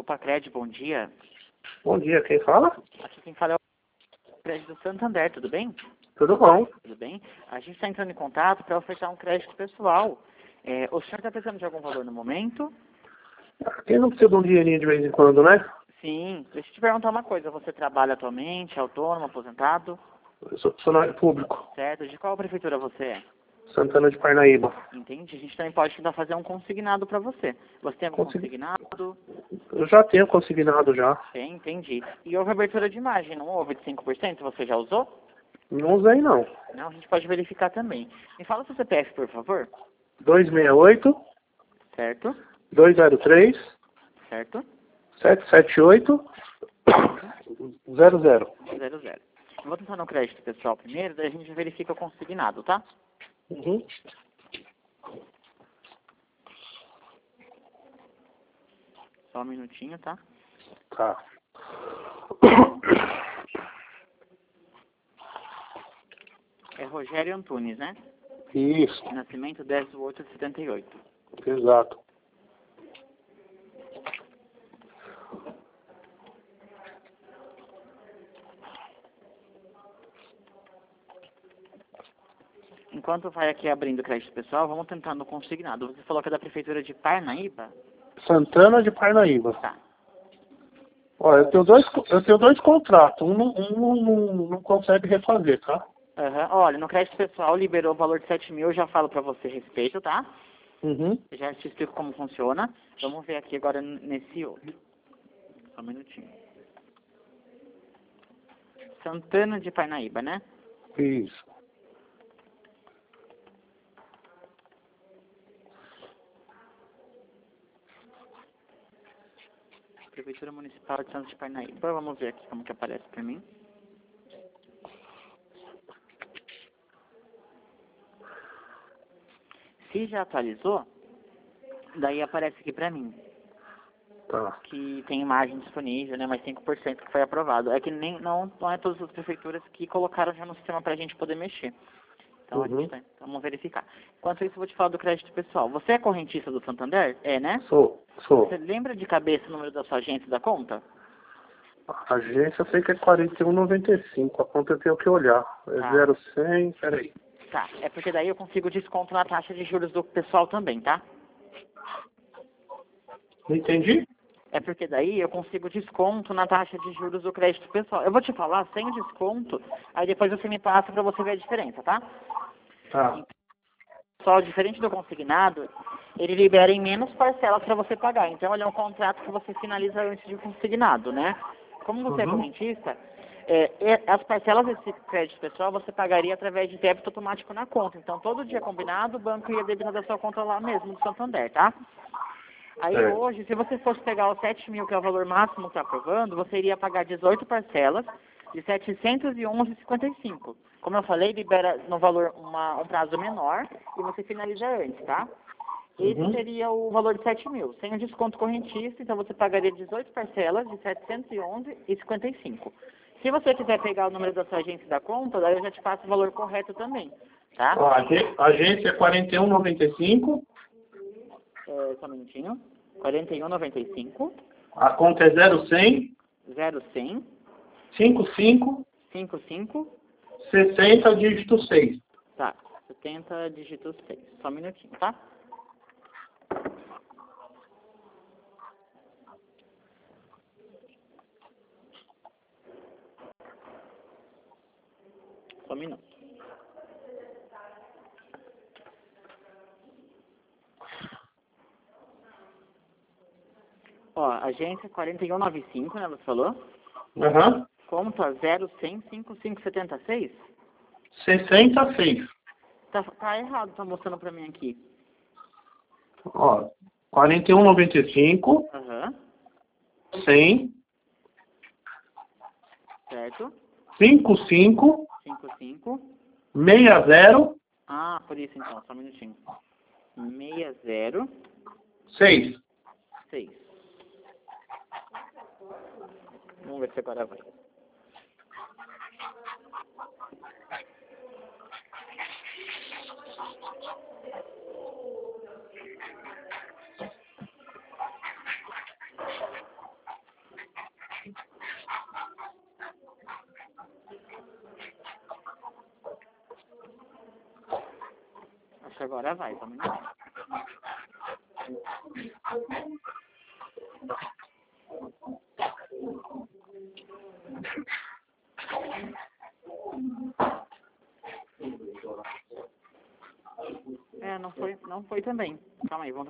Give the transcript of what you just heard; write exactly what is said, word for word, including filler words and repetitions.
Copa Cred, bom dia. Bom dia, quem fala? Aqui quem fala é o crédito do Santander, tudo bem? Tudo bom. Tudo bem? A gente está entrando em contato para ofertar um crédito pessoal. É, o senhor está precisando de algum valor no momento? Quem não precisa de um dinheirinho de vez em quando, né? Sim. Deixa eu te perguntar uma coisa. Você trabalha atualmente, autônomo, aposentado? Eu sou funcionário público. Certo. De qual prefeitura você é? Santana de Parnaíba. Entendi. A gente também pode tentar fazer um consignado para você. Você tem algum Consegui... consignado? Eu já tenho consignado já. Tem, entendi. E houve abertura de imagem, não houve de cinco por cento? Você já usou? Não usei não. Não, a gente pode verificar também. Me fala seu C P F, por favor. dois seis oito, Certo? dois zero três, Certo? sete sete oito, zero zero. Zero, zero. Eu vou tentar no crédito pessoal primeiro, daí a gente verifica o consignado, tá? Uhum. Só um minutinho, tá? Tá. É Rogério Antunes, né? Isso, Nascimento dez de oito de setenta e oito. exato. Enquanto vai aqui abrindo o crédito pessoal, vamos tentar no consignado. Você falou que é da prefeitura de Parnaíba? Santana de Parnaíba. Tá. Olha, eu tenho dois, eu tenho dois contratos. Um, não- um não, não consegue refazer, tá? Aham. Olha, no crédito pessoal liberou o valor de sete mil, eu já falo pra você a respeito, tá? Uhum. Eu já te explico como funciona. Vamos ver aqui agora n- nesse outro. Só um minutinho. Santana de Parnaíba, né? Isso. Prefeitura Municipal de Santos de Parnaíba. Vamos ver aqui como que aparece pra mim. Se já atualizou, daí aparece aqui pra mim Tá. que tem imagem disponível, né? Mais cinco por cento que foi aprovado. É que nem, não, não é todas as prefeituras que colocaram já no sistema pra gente poder mexer. Então a Uhum. gente tá, então, vamos verificar. Enquanto isso, eu vou te falar do crédito pessoal. Você é correntista do Santander? É, né? Sou, sou. Você lembra de cabeça o número da sua agência e da conta? A agência eu sei que é quarenta e um noventa e cinco. A conta eu tenho que olhar. É Tá. zero cem, peraí. Tá, é porque daí eu consigo desconto na taxa de juros do pessoal também, tá? Não entendi? É porque daí eu consigo desconto na taxa de juros do crédito pessoal. Eu vou te falar sem o desconto, aí depois você me passa pra você ver a diferença, tá? Tá. Só diferente do consignado, ele libera em menos parcelas para você pagar. Então ele é um contrato que você finaliza antes de consignado, né? Como você é Uhum. correntista, é, e- as parcelas desse crédito pessoal você pagaria através de débito automático na conta. Então todo dia combinado, o banco ia debitar da sua conta lá mesmo, do Santander, tá? Aí É. hoje, se você fosse pegar os sete mil, que é o valor máximo que está aprovando, você iria pagar dezoito parcelas de setecentos e onze vírgula cinquenta e cinco. Como eu falei, libera no valor uma, um prazo menor e você finaliza antes, tá? Esse Uhum. seria o valor de sete mil. Sem o desconto correntista, então você pagaria dezoito parcelas de setecentos e onze vírgula cinquenta e cinco. Se você quiser pegar o número da sua agência e da conta, daí eu já te passo o valor correto também, tá? Ó, a agen- a agência é quarenta e um noventa e cinco. É, só um minutinho. quarenta e um noventa e cinco, A conta é zero cem, zero cem, cinquenta e cinco, cinco cinco, sessenta, dígito seis. tá, setenta, dígito seis. Só um minutinho, tá? Só um minuto. Ó, agência quarenta e um noventa e cinco, né, você falou? Aham. Conta zero cem, cinquenta e cinco, setenta e seis? sessenta e seis. Tá, tá errado, tá mostrando pra mim aqui. Ó, quarenta e um noventa e cinco, Aham, cem, certo. cinquenta e cinco, cinco cinco. sessenta, Ah, por isso então, só um minutinho. sessenta, seis. seis. Vamos ver se agora vai. que agora vai, só um minutinho. É, não foi, não foi também. Calma aí, vamos